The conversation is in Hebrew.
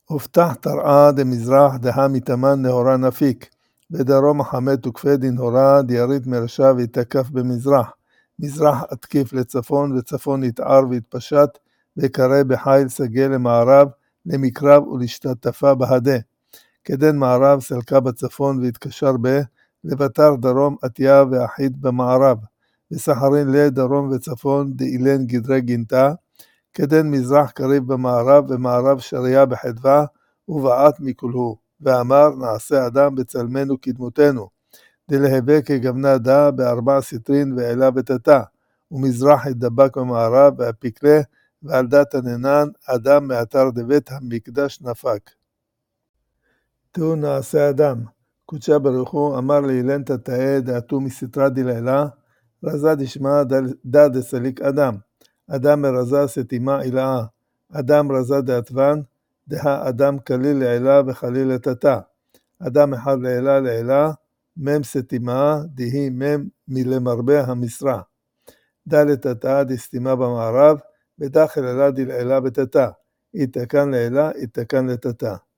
הובטח תרעה דמזרח דהה מתאמן נהורה נפיק, ודרום החמד וקפדין הורה דירית מרשע ויתקף במזרח, מזרח התקיף לצפון וצפון יתער ויתפשט, וקרא בחיל סגל למערב, למקרב ולשתתפה בהדה. כדן מערב סלקה בצפון והתקשר לבטר דרום עתיה ואחיד במערב, וסחרין לדרום וצפון דאילן גדרי גינתה, כדן מזרח קריב במערב ומערב שריה בחדווה, ובעת מכולהו, ואמר נעשה אדם בצלמנו כדמותנו, דלהווה כגבנה דה בארבע סטרין ואלה ותתה, ומזרח ידבק במערב והפקלה, ועל דת הננן אדם מאתר דבית המקדש נפק. תראו נעשה אדם, קודשה ברוך הוא אמר לאילן תתאה דעתו מסתרה דלילה, רזה דשמע דה דסליק אדם, אדם מרזה סתימה אילאה, אדם רזה דעתוון, דה אדם כליל לעילה וכליל לתתה, אדם אחד לעילה לעילה, מם סתימה דהי מם מלמרבה המשרה, דה לתתה דסתימה במערב, ודה חללה דלעילה בתתה, יתקן לעילה יתקן לתתה.